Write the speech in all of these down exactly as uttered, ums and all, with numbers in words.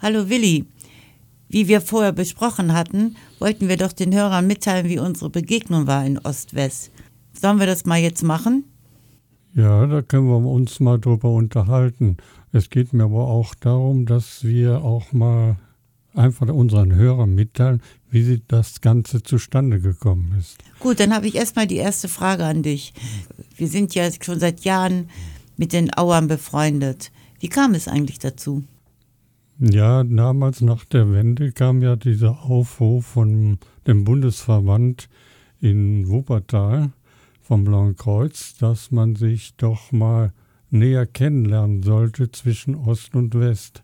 Hallo Willi, wie wir vorher besprochen hatten, wollten wir doch den Hörern mitteilen, wie unsere Begegnung war in Ost-West. Sollen wir das mal jetzt machen? Ja, da können wir uns mal drüber unterhalten. Es geht mir aber auch darum, dass wir auch mal einfach unseren Hörern mitteilen, wie das Ganze zustande gekommen ist. Gut, dann habe ich erstmal die erste Frage an dich. Wir sind ja schon seit Jahren mit den Auern befreundet. Wie kam es eigentlich dazu? Ja, damals nach der Wende kam ja dieser Aufruf von dem Bundesverband in Wuppertal vom Blauen Kreuz, dass man sich doch mal näher kennenlernen sollte zwischen Ost und West.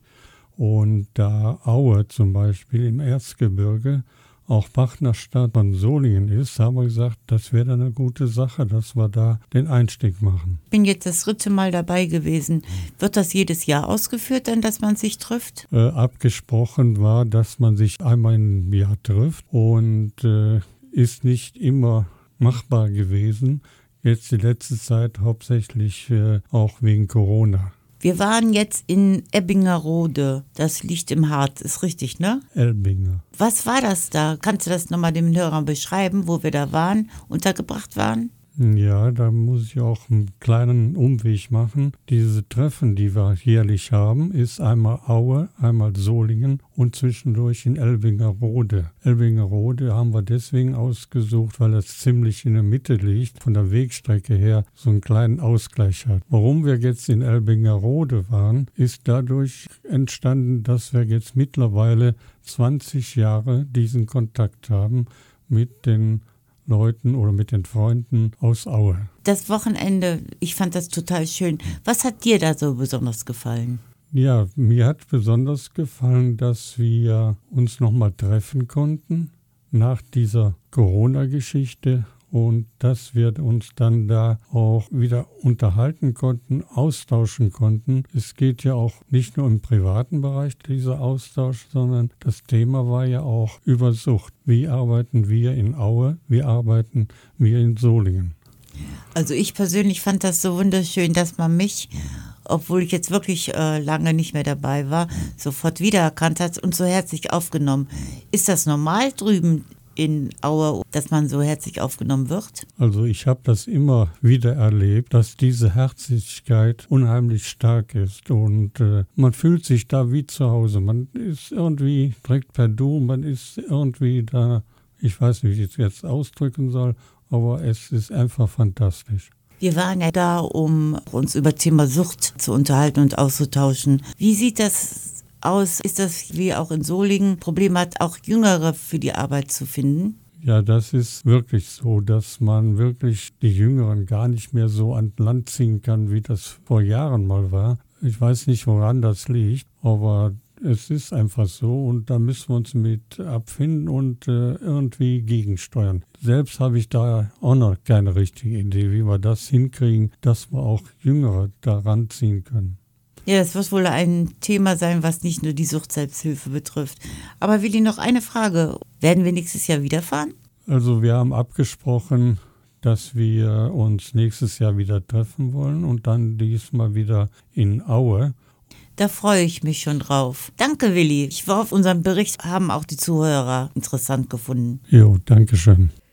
Und da Aue zum Beispiel im Erzgebirge auch Partnerstadt von Solingen ist, haben wir gesagt, das wäre dann eine gute Sache, dass wir da den Einstieg machen. Ich bin jetzt das dritte Mal dabei gewesen. Wird das jedes Jahr ausgeführt, dann, dass man sich trifft? Äh, abgesprochen war, dass man sich einmal im Jahr trifft und äh, ist nicht immer machbar gewesen. Jetzt die letzte Zeit hauptsächlich äh, auch wegen Corona. Wir waren jetzt in Ebbingerode. Das liegt im Harz, ist richtig, ne? Elbinger. Was war das da? Kannst du das nochmal den Hörern beschreiben, wo wir da waren, untergebracht waren? Ja, da muss ich auch einen kleinen Umweg machen. Diese Treffen, die wir jährlich haben, ist einmal Aue, einmal Solingen und zwischendurch in Elbingerode. Elbingerode haben wir deswegen ausgesucht, weil es ziemlich in der Mitte liegt, von der Wegstrecke her so einen kleinen Ausgleich hat. Warum wir jetzt in Elbingerode waren, ist dadurch entstanden, dass wir jetzt mittlerweile zwanzig Jahre diesen Kontakt haben mit den Leuten oder mit den Freunden aus Aue. Das Wochenende, ich fand das total schön. Was hat dir da so besonders gefallen? Ja, mir hat besonders gefallen, dass wir uns nochmal treffen konnten nach dieser Corona-Geschichte und dass wir uns dann da auch wieder unterhalten konnten, austauschen konnten. Es geht ja auch nicht nur im privaten Bereich dieser Austausch, sondern das Thema war ja auch über Sucht. Wie arbeiten wir in Aue, wie arbeiten wir in Solingen? Also ich persönlich fand das so wunderschön, dass man mich, obwohl ich jetzt wirklich äh, lange nicht mehr dabei war, sofort wiedererkannt hat und so herzlich aufgenommen. Ist das normal drüben in Aue, dass man so herzlich aufgenommen wird? Also ich habe das immer wieder erlebt, dass diese Herzlichkeit unheimlich stark ist und äh, man fühlt sich da wie zu Hause. Man ist irgendwie direkt per Du, man ist irgendwie da, ich weiß nicht, wie ich es jetzt ausdrücken soll, aber es ist einfach fantastisch. Wir waren ja da, um uns über Thema Sucht zu unterhalten und auszutauschen. Wie sieht das aus? Ist das wie auch in Solingen? Problem hat auch Jüngere für die Arbeit zu finden? Ja, das ist wirklich so, dass man wirklich die Jüngeren gar nicht mehr so an Land ziehen kann, wie das vor Jahren mal war. Ich weiß nicht, woran das liegt, aber es ist einfach so und da müssen wir uns mit abfinden und äh, irgendwie gegensteuern. Selbst habe ich da auch noch keine richtige Idee, wie wir das hinkriegen, dass wir auch Jüngere da ranziehen können. Ja, das wird wohl ein Thema sein, was nicht nur die Suchtselbsthilfe betrifft. Aber Willi, noch eine Frage. Werden wir nächstes Jahr wieder fahren? Also wir haben abgesprochen, dass wir uns nächstes Jahr wieder treffen wollen und dann diesmal wieder in Aue. Da freue ich mich schon drauf. Danke, Willi. Ich hoffe, unseren Bericht haben auch die Zuhörer interessant gefunden. Jo, danke schön.